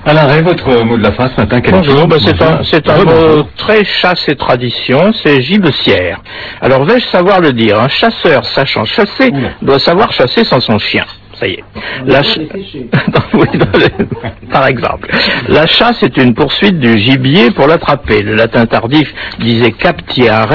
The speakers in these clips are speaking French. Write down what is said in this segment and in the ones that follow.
Alain Ray, votre mot de la fin ce matin, quel est? Bonjour, c'est un mot très chasse et tradition, c'est gibecière. Alors vais-je savoir le dire? Un chasseur sachant chasser doit savoir chasser sans son chien. Ça y est. Par exemple. La chasse est une poursuite du gibier pour l'attraper. Le latin tardif disait captiare,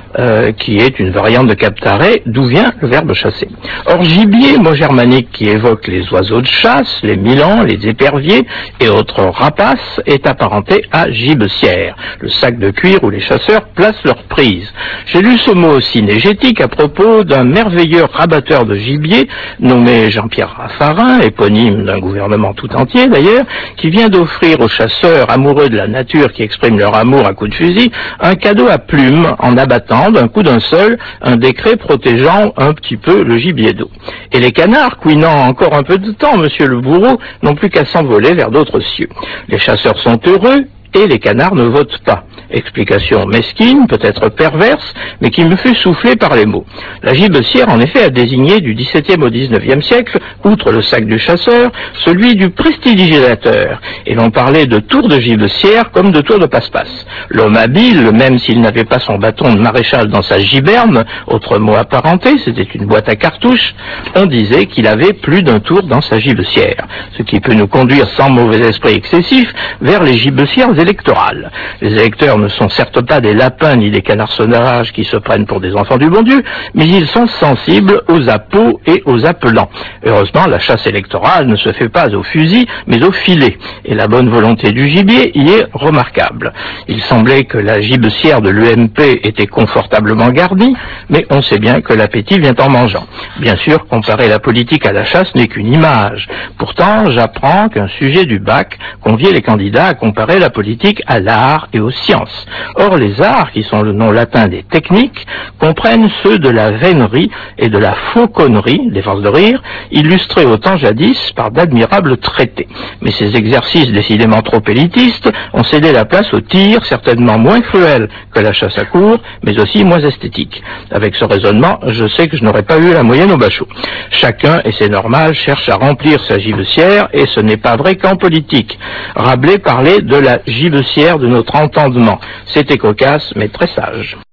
qui est une variante de captare, d'où vient le verbe chasser. Or, gibier, mot germanique qui évoque les oiseaux de chasse, les milans, les éperviers et autres rapaces, est apparenté à gibecière, le sac de cuir où les chasseurs placent leur prise. J'ai lu ce mot synégétique à propos d'un merveilleux rabatteur de gibier nommé Jean-Pierre Raffarin, éponyme d'un gouvernement tout entier d'ailleurs, qui vient d'offrir aux chasseurs amoureux de la nature qui expriment leur amour à coups de fusil un cadeau à plumes en abattant d'un coup d'un seul un décret protégeant un petit peu le gibier d'eau. Et les canards, couinant encore un peu de temps, monsieur le bourreau, n'ont plus qu'à s'envoler vers d'autres cieux. Les chasseurs sont heureux et les canards ne votent pas. Explication mesquine, peut-être perverse, mais qui me fut soufflée par les mots. La gibecière, en effet, a désigné du XVIIe au XIXe siècle, outre le sac du chasseur, celui du prestidigitateur, et l'on parlait de tour de gibecière comme de tour de passe-passe. L'homme habile, même s'il n'avait pas son bâton de maréchal dans sa giberne, autre mot apparenté, c'était une boîte à cartouches, on disait qu'il avait plus d'un tour dans sa gibecière, ce qui peut nous conduire sans mauvais esprit excessif vers les gibecières électorales. Les électeurs ne sont certes pas des lapins ni des canards sauvages qui se prennent pour des enfants du bon Dieu, mais ils sont sensibles aux appâts et aux appelants. Heureusement, la chasse électorale ne se fait pas au fusil, mais au filet, et la bonne volonté du gibier y est remarquable. Il semblait que la gibecière de l'UMP était confortablement garnie, mais on sait bien que l'appétit vient en mangeant. Bien sûr, comparer la politique à la chasse n'est qu'une image. Pourtant, j'apprends qu'un sujet du bac conviait les candidats à comparer la politique à l'art et aux sciences. Or, les arts, qui sont le nom latin des techniques, comprennent ceux de la vénerie et de la fauconnerie, des forces de rire, illustrés au temps jadis par d'admirables traités. Mais ces exercices décidément trop élitistes ont cédé la place au tir, certainement moins cruel que la chasse à courre, mais aussi moins esthétique. Avec ce raisonnement, je sais que je n'aurais pas eu la moyenne au bachot. Chacun, et c'est normal, cherche à remplir sa gibecière, et ce n'est pas vrai qu'en politique. Rabelais parlait de la gibecière de notre entendement. C'était cocasse, mais très sage.